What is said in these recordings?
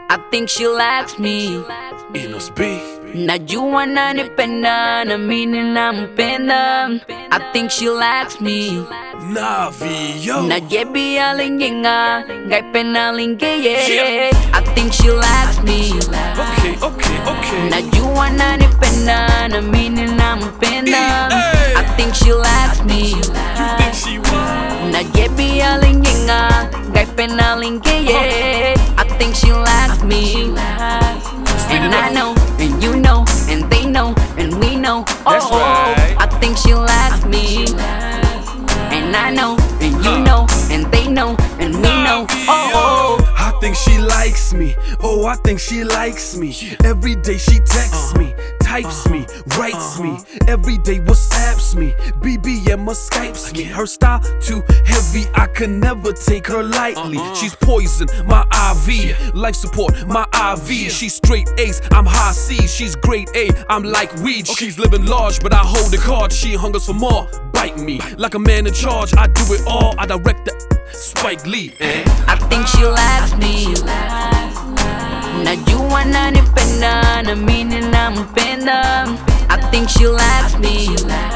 I think she likes me. Najua nanipenda na mimi nampenda. I think she likes me. Najebi alinginga gai penalinge yeah. I think she likes me. Najua nanipenda na mimi nampenda. I think she likes me. Najebi alinginga gai penalinge yeah. I think she likes me. And I know, and you know, and they know, and we know. I think she likes me. And I know, and you know, and they know, and we know. I think she likes me. Oh, I think she likes me. Every day she texts me, types me, writes me. Every day WhatsApps me, BBM or Skypes me. Her style too heavy, I can never take her lightly. She's poison, my IV. Life support, my IV. She's straight A's, I'm high C. She's grade A, I'm like weed. She's living large, but I hold the card. She hungers for more. Bite me like a man in charge. I do it all. I direct the Spike Lee. I think she likes me. Najua nanipenda na mimi nampenda. I think she likes me.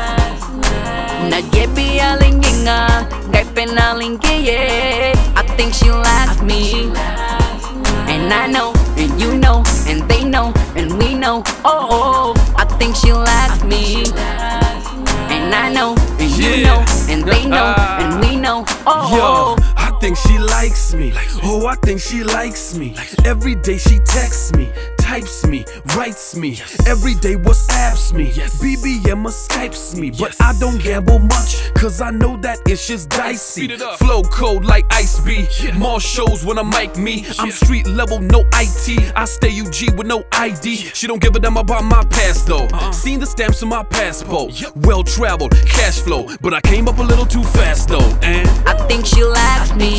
Najebi alinginga gai penalinge yeah. I think she likes me. And I know, and you know, and they know, and we know. I think she likes me. And I know, and you know, and they know, and we know. I think she likes me. Oh, I think she likes me. Every day she texts me, types me, writes me. Every day WhatsApps me, BBM or Skypes me. But I don't gamble much, cause I know that it's just dicey. Flow cold like Ice B. More shows when I'm Mike me. I'm street level, no IT. I stay UG with no ID. She don't give a damn about my past though. Seen the stamps on my passport. Well traveled, cash flow. But I came up a little too fast though. And I think she likes me.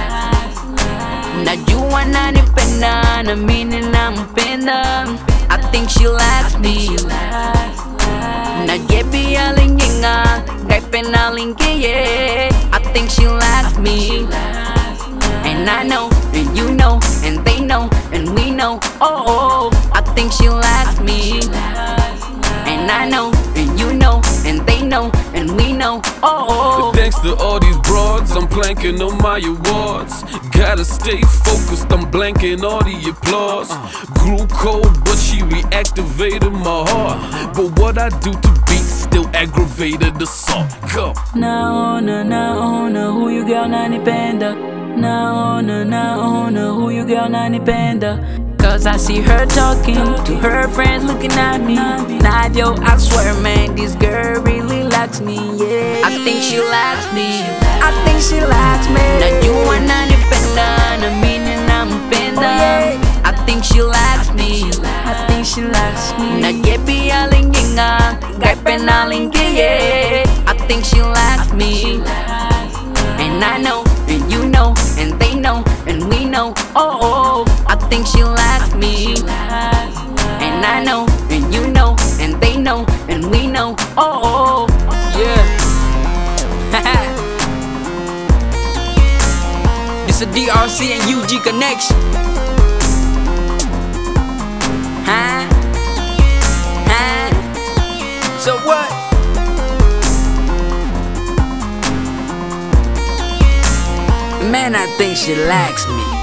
Najua nanipenda na mimi nampenda. I think she likes me. Najebi alinginga gai penalinge yeah. I think she likes me. And I know, and you know, and they know, and we know. I think she likes me. And I know, and you know, and they know, and we know. Thanks to all these broads, I'm planking on my awards. Gotta stay focused, I'm blanking all the applause. Grew cold, but she reactivated my heart. But what I do to beat still aggravated the assault. Go. Naona who you girl nanipenda. Naona who you girl nanipenda. Cause I see her talking to her friends looking at me. Nadio, I swear man, this girl really likes me, yeah. I think she likes me. I think she likes me. Najua nanipenda na mimi nampenda. I think she likes me. I think she likes me. Najebi alinginga gai penalinge yeah. I think she likes me. And I know, and you know, and they know, and we know. I think she likes me. And I know, and you know, and they know, and we know. Yeah. It's a DRC and UG connection. So what? Man, I think she likes me.